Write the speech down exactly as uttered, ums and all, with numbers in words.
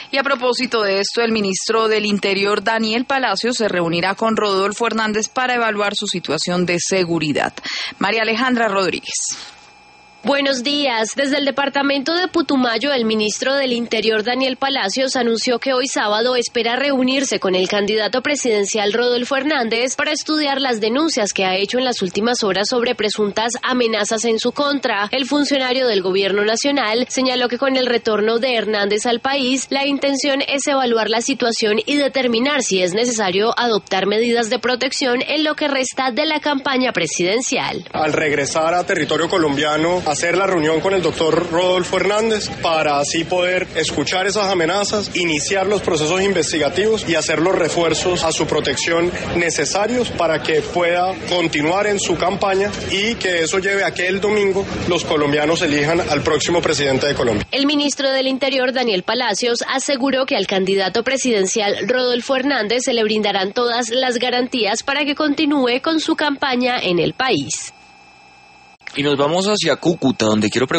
Y a propósito de esto, el ministro del Interior, Daniel Palacios, se reunirá con Rodolfo Hernández para evaluar su situación de seguridad. María Alejandra Rodríguez. Buenos días. Desde el departamento de Putumayo, el ministro del Interior, Daniel Palacios, anunció que hoy sábado espera reunirse con el candidato presidencial Rodolfo Hernández para estudiar las denuncias que ha hecho en las últimas horas sobre presuntas amenazas en su contra. El funcionario del gobierno nacional señaló que con el retorno de Hernández al país, la intención es evaluar la situación y determinar si es necesario adoptar medidas de protección en lo que resta de la campaña presidencial. Al regresar a territorio colombiano, hacer la reunión con el doctor Rodolfo Hernández para así poder escuchar esas amenazas, iniciar los procesos investigativos y hacer los refuerzos a su protección necesarios para que pueda continuar en su campaña y que eso lleve a que el domingo los colombianos elijan al próximo presidente de Colombia. El ministro del Interior, Daniel Palacios, aseguró que al candidato presidencial Rodolfo Hernández se le brindarán todas las garantías para que continúe con su campaña en el país. Y nos vamos hacia Cúcuta, donde quiero preguntar